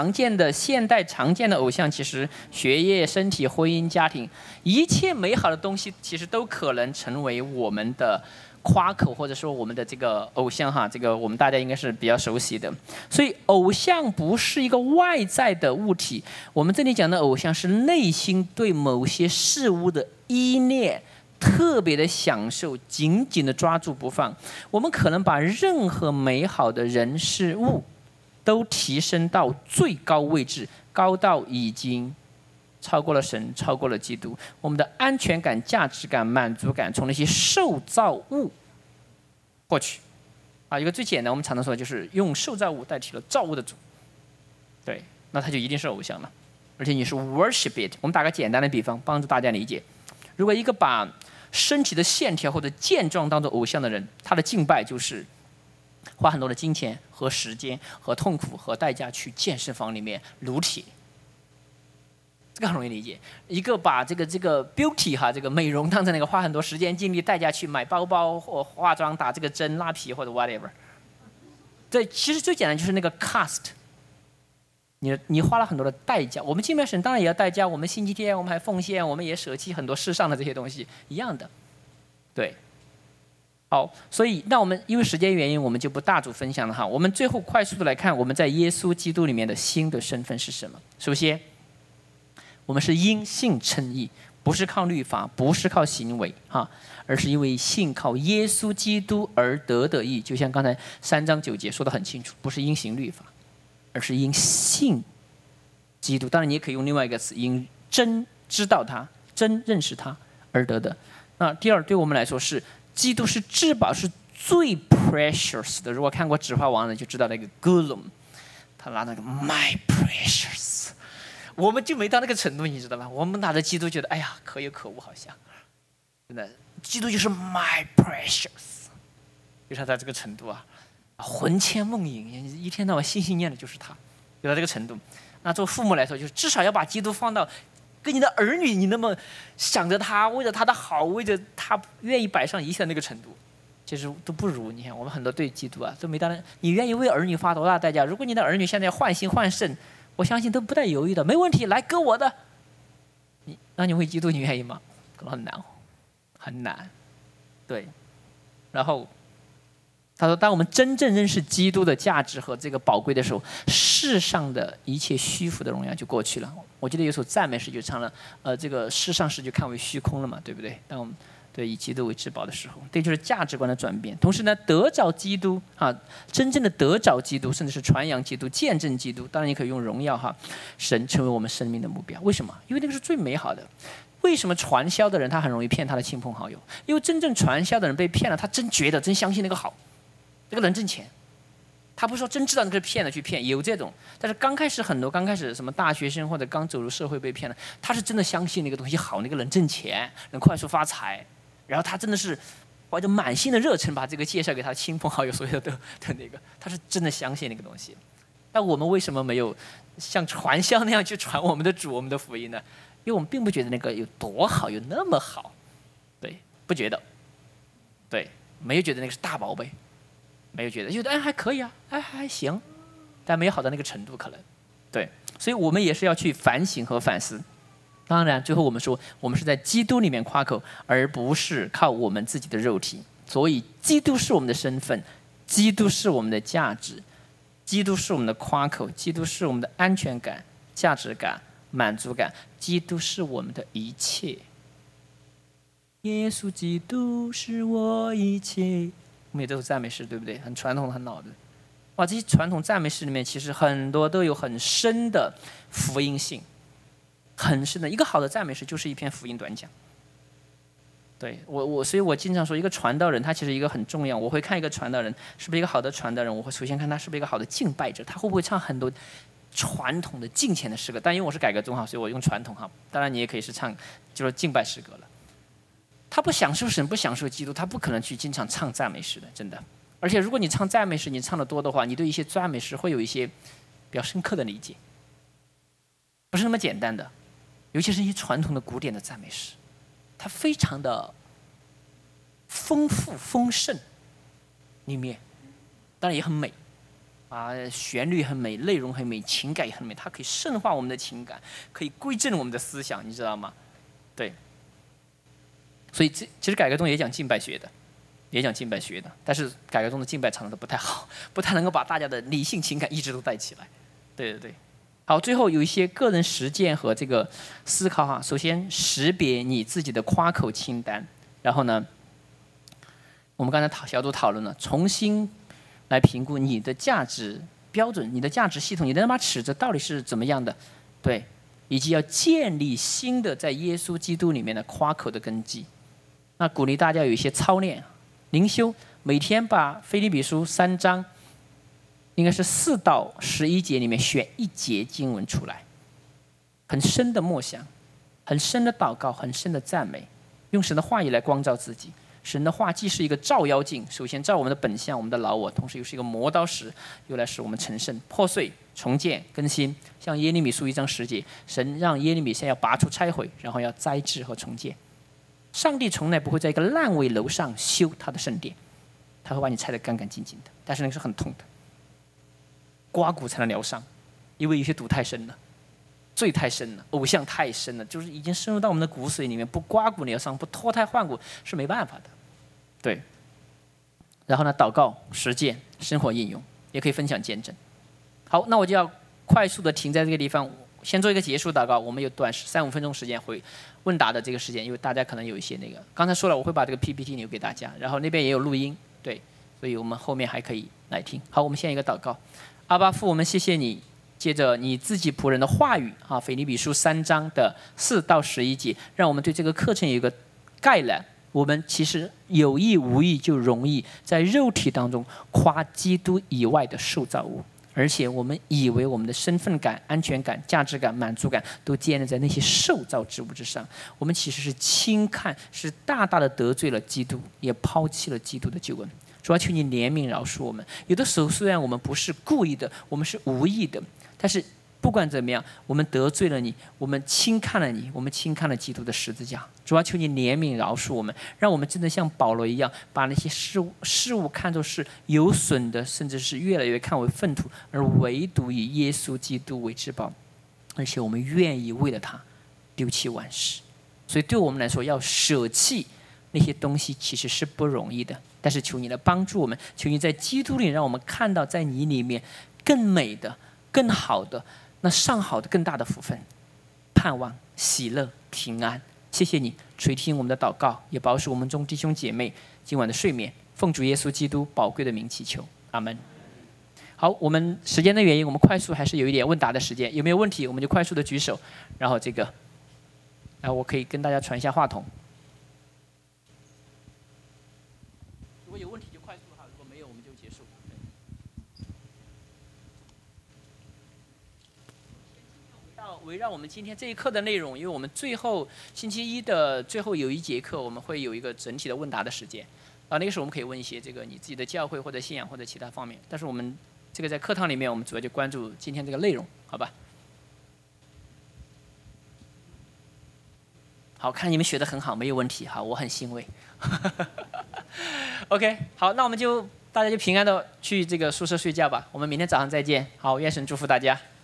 常见的现代常见的偶像，其实学业、身体、婚姻、家庭，一切美好的东西，其实都可能成为我们的夸口，或者说我们的这个偶像哈，这个我们大家应该是比较熟悉的。所以偶像不是一个外在的物体，我们这里讲的偶像是内心对某些事物的依恋。特别的享受，紧紧的抓住不放。我们可能把任何美好的人事物都提升到最高位置，高到已经超过了神，超过了基督。我们的安全感、价值感、满足感从那些受造物获取。一个最简单，我们常说的就是用受造物代替了造物的主。对，那它就一定是偶像了，而且你是 worship it。我们打个简单的比方，帮助大家理解。如果一个把身体的线条或者健壮当做偶像的人，他的敬拜就是花很多的金钱和时间和痛苦和代价去健身房里面撸铁，这个很容易理解。一个把这个 beauty 哈，这个美容当成那个花很多时间精力代价去买包包或化妆、打这个针、拉皮或者 whatever。对，其实最简单就是那个 cost。你花了很多的代价，我们敬拜神当然也要代价，我们星期天我们还奉献，我们也舍弃很多世上的这些东西，一样的，对。好，所以那我们因为时间原因，我们就不大组分享了哈。我们最后快速的来看，我们在耶稣基督里面的新的身份是什么？首先，我们是因信称义，不是靠律法，不是靠行为哈，而是因为信靠耶稣基督而得的义。就像刚才3章9节说得很清楚，不是因行律法。而是因信基督，当然你也可以用另外一个词，因真知道他、真认识他而得的。那第二，对我们来说是基督是至宝，是最 precious 的。如果看过《指环王》的就知道那个 Gollum， 他拿那个 my precious， 我们就没到那个程度，你知道吧？我们拿着基督觉得，哎呀，可有可无，好像真的，基督就是 my precious， 就是他在这个程度啊。魂牵梦萦，一天到晚心心念的就是他，有到这个程度。那做父母来说，就是至少要把基督放到跟你的儿女，你那么想着他，为了他的好，为着他愿意摆上一切的那个程度，其实都不如。你看我们很多对基督啊都没到那，你愿意为儿女花多大代价？如果你的儿女现在要换心换肾，我相信都不带犹豫的，没问题，来割我的。那你为基督你愿意吗？可能很难，很难。对，然后。他说：“当我们真正认识基督的价值和这个宝贵的时候，世上的一切虚浮的荣耀就过去了。我记得有首赞美诗就唱了，这个世上事就看为虚空了嘛，对不对？当我们对以基督为至宝的时候，这就是价值观的转变。同时呢，得着基督啊，真正的得着基督，甚至是传扬基督、见证基督，当然也可以用荣耀哈，神成为我们生命的目标。为什么？因为那个是最美好的。为什么传销的人他很容易骗他的亲朋好友？因为真正传销的人被骗了，他真觉得、真相信那个好。”这个人挣钱，他不是说真知道那个是骗的去骗，有这种。但是刚开始什么大学生或者刚走入社会被骗了，他是真的相信那个东西好，那个人挣钱，能快速发财，然后他真的是怀着满心的热忱把这个介绍给他的亲朋好友，所有的那个，他是真的相信那个东西。但我们为什么没有像传销那样去传我们的主、我们的福音呢？因为我们并不觉得那个有多好，有那么好，对，不觉得，对，没有觉得那个是大宝贝。没有觉得，觉得哎还可以啊，哎还行，但没有好到那个程度可能，对，所以我们也是要去反省和反思。当然，最后我们说，我们是在基督里面夸口，而不是靠我们自己的肉体。所以，基督是我们的身份，基督是我们的价值，基督是我们的夸口，基督是我们的安全感、价值感、满足感，基督是我们的一切。耶稣基督是我一切。我们也都是赞美诗，对不对？很传统、很老的。哇，这些传统赞美诗里面，其实很多都有很深的福音性，很深的。一个好的赞美诗就是一篇福音短讲。对所以我经常说，一个传道人他其实一个很重要。我会看一个传道人是不是一个好的传道人，我会首先看他是不是一个好的敬拜者，他会不会唱很多传统的敬虔的诗歌。但因为我是改革宗哈，所以我用传统哈。当然你也可以是唱就是敬拜诗歌了。他不享受神，不享受基督，他不可能去经常唱赞美诗的，真的。而且如果你唱赞美诗，你唱得多的话，你对一些赞美诗会有一些比较深刻的理解，不是那么简单的。尤其是一些传统的古典的赞美诗，它非常的丰富丰盛，里面当然也很美， 旋律很美，内容很美，情感也很美，它可以深化我们的情感，可以归正我们的思想，你知道吗？对。所以其实改革宗也讲敬拜学的，但是改革宗的敬拜唱的不太好，不太能够把大家的理性情感一直都带起来。对对对。好，最后有一些个人实践和这个思考哈。首先识别你自己的夸口清单，然后呢，我们刚才小组讨论了，重新来评估你的价值标准、你的价值系统、你的那把尺子到底是怎么样的，对，以及要建立新的在耶稣基督里面的夸口的根基。那鼓励大家有一些操练、灵修，每天把腓立比书3章，应该是4到11节里面选一节经文出来，很深的默想，很深的祷告，很深的赞美，用神的话语来光照自己。神的话既是一个照妖镜，首先照我们的本相、我们的老我，同时又是一个磨刀石，又来使我们成圣、破碎、重建、更新。像耶利米书1章10节，神让耶利米先要拔出拆毁，然后要栽植和重建。上帝从来不会在一个烂尾楼上修他的圣殿，他会把你拆得干干净净的，但是那个是很痛的，刮骨才能疗伤，因为有些毒太深了。罪太深了，偶像太深了，就是已经深入到我们的骨髓里面，不刮骨疗伤，不脱胎换骨是没办法的。对。然后呢，祷告、实践、生活应用，也可以分享见证。好，那我就要快速的停在这个地方，先做一个结束祷告。我们有短3-5分钟时间回问答的这个时间，因为大家可能有一些那个，刚才说了，我会把这个 PPT 留给大家，然后那边也有录音，对，所以我们后面还可以来听。好，我们先一个祷告。阿爸父，我们谢谢你。借着你自己仆人的话语啊，腓立比书3章的4到11节，让我们对这个课程有一个概览。我们其实有意无意就容易在肉体当中夸基督以外的受造物，而且我们以为我们的身份感、安全感、价值感、满足感都建立在那些受造之物之上。我们其实是轻看，是大大的得罪了基督，也抛弃了基督的救恩。主要求你怜悯饶恕我们。有的时候虽然我们不是故意的，我们是无意的，但是不管怎么样，我们得罪了你，我们轻看了你，我们轻看了基督的十字架。主要求你怜悯饶恕我们，让我们真的像保罗一样，把那些事物看作是有损的，甚至是越来越看为粪土，而唯独以耶稣基督为至宝。而且我们愿意为了他丢弃万事。所以对我们来说，要舍弃那些东西其实是不容易的，但是求你来帮助我们，求你在基督里让我们看到在你里面更美的、更好的、那上好的、更大的福分、盼望、喜乐、平安。谢谢你垂听我们的祷告，也保守我们中弟兄姐妹今晚的睡眠。奉主耶稣基督宝贵的名祈求，阿们。好，我们时间的原因，我们快速还是有一点问答的时间，有没有问题我们就快速的举手，然后我可以跟大家传一下话筒。如果有问题就快速哈，如果没有我们就结束。围绕我们今天这一课的内容，因为我们最后星期一的最后有一节课，我们会有一个整体的问答的时间，那个时候我们可以问一些这个你自己的教会或者信仰或者其他方面，但是我们这个在课堂里面，我们主要就关注今天这个内容，好吧？好，看你们学得很好，没有问题，好，我很欣慰。OK， 好，那我们大家就平安的去这个宿舍睡觉吧，我们明天早上再见。好，愿神祝福大家。